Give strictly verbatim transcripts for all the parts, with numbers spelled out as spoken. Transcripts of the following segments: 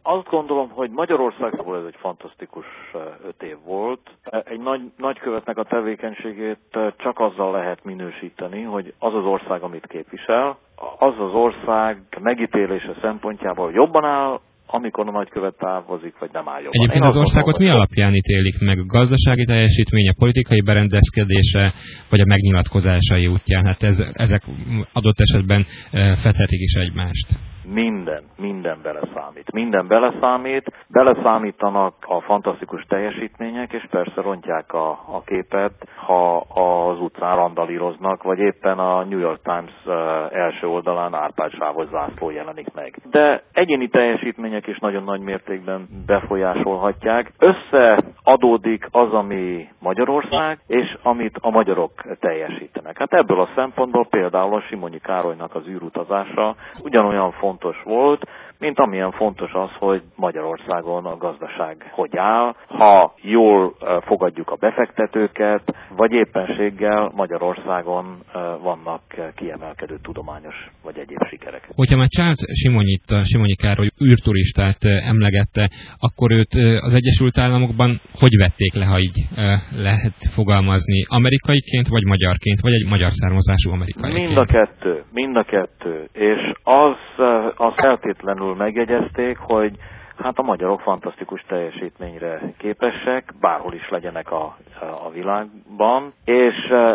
Azt gondolom, hogy Magyarországból ez egy fantasztikus öt év volt. Egy nagy, nagykövetnek a tevékenységét csak azzal lehet minősíteni, hogy az az ország, amit képvisel, az az ország megítélése szempontjából jobban áll, amikor a nagykövet távozik, vagy nem áll jobban. Egyébként az országot mi alapján ítélik meg? A gazdasági teljesítménye, politikai berendezkedése, vagy a megnyilatkozásai útján? Hát ez, ezek adott esetben fedhetik is egymást. Minden, minden beleszámít. Minden beleszámít, beleszámítanak a fantasztikus teljesítmények, és persze rontják a, a képet, ha az utcán randalíroznak, vagy éppen a New York Times első oldalán Árpád sávos zászló jelenik meg. De egyéni teljesítmények is nagyon nagy mértékben befolyásolhatják. Összeadódik az, ami Magyarország, és amit a magyarok teljesítenek. Hát ebből a szempontból például a Simonyi Károlynak az űrutazása ugyanolyan fontos fontos volt, mint amilyen fontos az, hogy Magyarországon a gazdaság hogy áll, ha jól fogadjuk a befektetőket, vagy éppenséggel Magyarországon vannak kiemelkedő tudományos vagy egyéb sikerek. Hogyha már Charles Simonyit, a Simonyi Károly űrturistát emlegette, akkor őt az Egyesült Államokban hogy vették le, ha így lehet fogalmazni? Amerikaiként, vagy magyarként, vagy egy magyar származású amerikaiként? Mind a kettő, mind a kettő. És az, az feltétlenül megjegyezték, hogy hát a magyarok fantasztikus teljesítményre képesek, bárhol is legyenek a, a világban, és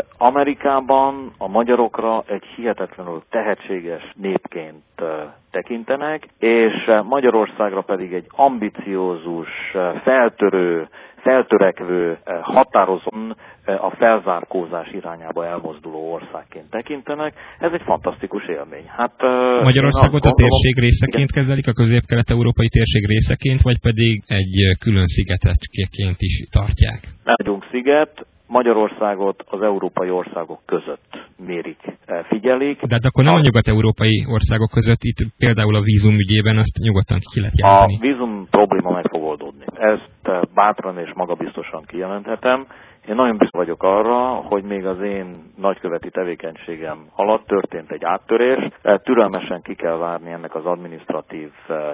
Amerikában a magyarokra egy hihetetlenül tehetséges népként tekintenek, és Magyarországra pedig egy ambiciózus, feltörő, feltörekvő, határozón a felzárkózás irányába elmozduló országként tekintenek. Ez egy fantasztikus élmény. Hát, Magyarországot a térség részeként igen. kezelik, a közép-kelet-európai térség részeként, vagy pedig egy külön szigeteként is tartják? Nem vagyunk sziget, Magyarországot az európai országok között mérik, figyelik. De hát akkor nem a nyugat-európai országok között, itt például a vízum ügyében azt nyugodtan ki lehet jelenteni. A vízum probléma meg fog oldódni. Ezt bátran és magabiztosan kijelenthetem. Én nagyon biztos vagyok arra, hogy még az én nagyköveti tevékenységem alatt történt egy áttörés. Türelmesen ki kell várni ennek az adminisztratív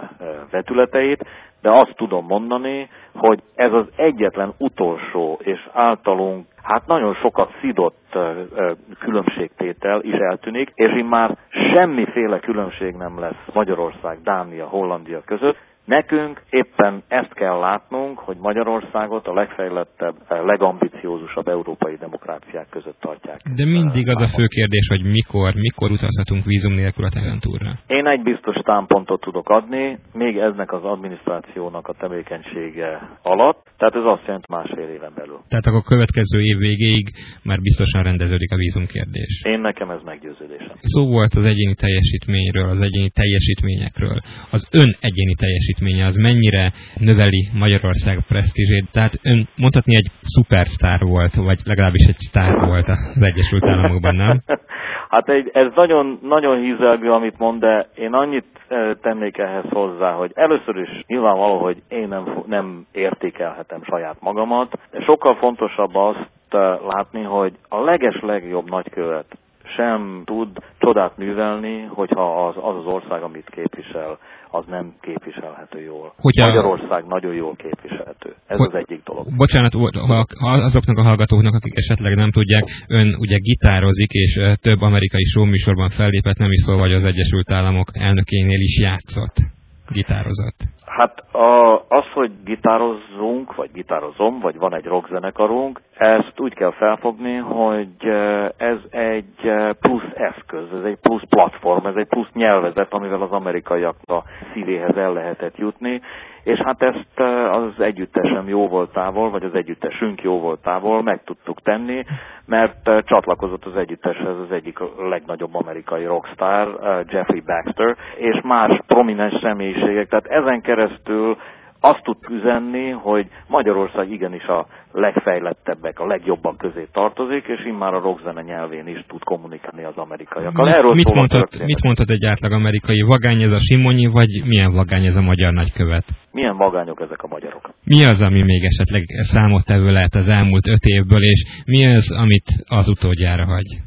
vetületeit, de azt tudom mondani, hogy ez az egyetlen utolsó és általunk hát nagyon sokat szidott különbségtétel is eltűnik, és immár semmiféle különbség nem lesz Magyarország, Dánia, Hollandia között. Nekünk éppen ezt kell látnunk, hogy Magyarországot a legfejlettebb, legambiciózusabb európai demokráciák között tartják. De mindig az a fő kérdés, hogy mikor, mikor utazhatunk vízum nélkül a Tejventúrra. Én egy biztos támpontot tudok adni, még eznek az adminisztrációnak a tevékenysége alatt, tehát ez azt jelenti másfél éven belül. Tehát akkor a következő év végéig már biztosan rendeződik a vízumkérdés. Én nekem ez meggyőződésem. Szó volt az egyéni teljesítményről, az egyéni teljesítményekről. Az ön egyéni teljesítménye az mennyire növeli Magyarország presztízsét? Tehát ön mondhatni egy szupersztár volt, vagy legalábbis egy sztár volt az Egyesült Államokban, nem? Hát egy, ez nagyon, nagyon hízelgő, amit mond, de én annyit tennék ehhez hozzá, hogy először is nyilvánvaló, hogy én nem, nem értékelhetem saját magamat, de sokkal fontosabb azt látni, hogy a leges legjobb nagykövet sem tud csodát művelni, hogyha az az, az ország, amit képvisel, az nem képviselhető jól. Hogyha... Magyarország nagyon jól képviselhető. Ez hogy... az egyik dolog. Bocsánat, azoknak a hallgatóknak, akik esetleg nem tudják, ön ugye gitározik, és több amerikai showműsorban fellépett, nem is szólva, hogy az Egyesült Államok elnökénél is játszott, gitározott. Hát a, az, hogy gitározzunk, vagy gitározom, vagy van egy rockzenekarunk, ezt úgy kell felfogni, hogy ez egy plusz eszköz, ez egy plusz platform, ez egy plusz nyelvezet, amivel az amerikaiaknak szívéhez el lehetett jutni, és hát ezt az együttesem jó voltából, vagy az együttesünk jó voltából meg tudtuk tenni, mert csatlakozott az együtteshez az egyik legnagyobb amerikai rockstar, Jeffrey Baxter, és más prominens személyiségek, tehát ezen keresztül azt tud üzenni, hogy Magyarország igenis a legfejlettebbek, a legjobbak közé tartozik, és immár a rockzene nyelvén is tud kommunikálni az amerikaiakkal. Erről mit, mondhat, mit mondhat egy átlag amerikai? Vagány ez a Simonyi, vagy milyen vagány ez a magyar nagykövet? Milyen vagányok ezek a magyarok? Mi az, ami még esetleg számottevő lehet az elmúlt öt évből, és mi az, amit az utódjára hagy? Én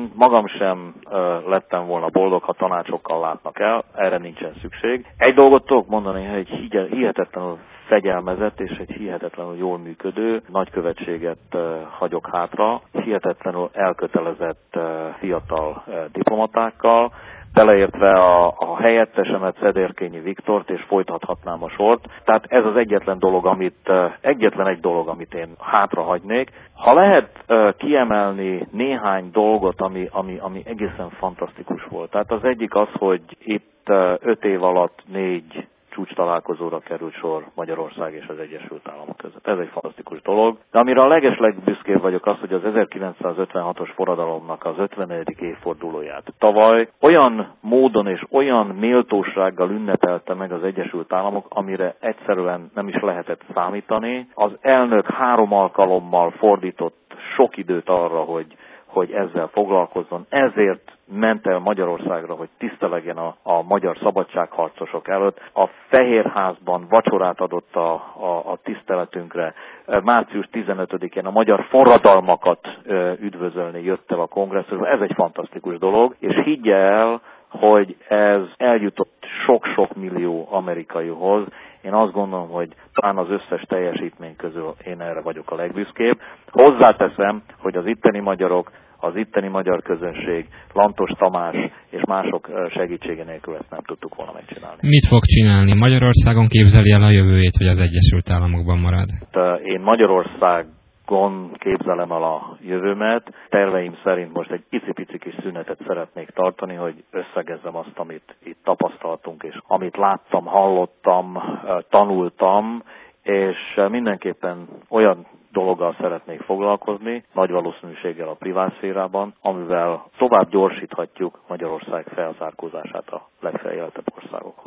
Én magam sem lettem volna boldog, ha tanácsokkal látnak el, erre nincsen szükség. Egy dolgot tudok mondani, hogy egy hihetetlenül fegyelmezett és egy hihetetlenül jól működő nagykövetséget hagyok hátra, hihetetlenül elkötelezett fiatal diplomatákkal, beleértve a, a helyettesemet, Szedérkényi Viktort, és folytathatnám a sort. Tehát ez az egyetlen dolog, amit, egyetlen egy dolog, amit én hátrahagynék. Ha lehet kiemelni néhány dolgot, ami, ami, ami egészen fantasztikus volt. Tehát az egyik az, hogy itt öt év alatt négy csúcs találkozóra került sor Magyarország és az Egyesült Államok között. Ez egy fantasztikus dolog. De amire a legeslegbüszkébb vagyok az, hogy az ezerkilencszázötvenhatos forradalomnak az ötvenedik évfordulóját tavaly olyan módon és olyan méltósággal ünnepelte meg az Egyesült Államok, amire egyszerűen nem is lehetett számítani. Az elnök három alkalommal fordított sok időt arra, hogy hogy ezzel foglalkozzon. Ezért ment el Magyarországra, hogy tisztelegjen a, a magyar szabadságharcosok előtt. A Fehérházban vacsorát adott a, a, a tiszteletünkre. március tizenötödikén a magyar forradalmakat üdvözölni jött el a kongresszusba. Ez egy fantasztikus dolog, és higgye el, hogy ez eljutott sok-sok millió amerikaihoz. Én azt gondolom, hogy talán az összes teljesítmény közül én erre vagyok a legbüszkébb. Hozzáteszem, hogy az itteni magyarok, az itteni magyar közönség, Lantos Tamás és mások segítsége nélkül ezt nem tudtuk volna megcsinálni. Mit fog csinálni? Magyarországon képzeli el a jövőjét, vagy az Egyesült Államokban marad? Én Magyarországon képzelem el a jövőmet. Terveim szerint most egy icipici kis szünetet szeretnék tartani, hogy összegezzem azt, amit itt tapasztaltunk, és amit láttam, hallottam, tanultam, és mindenképpen olyan dologgal szeretnék foglalkozni, nagy valószínűséggel a privát szférában, amivel tovább gyorsíthatjuk Magyarország felzárkózását a legfejletebb országok.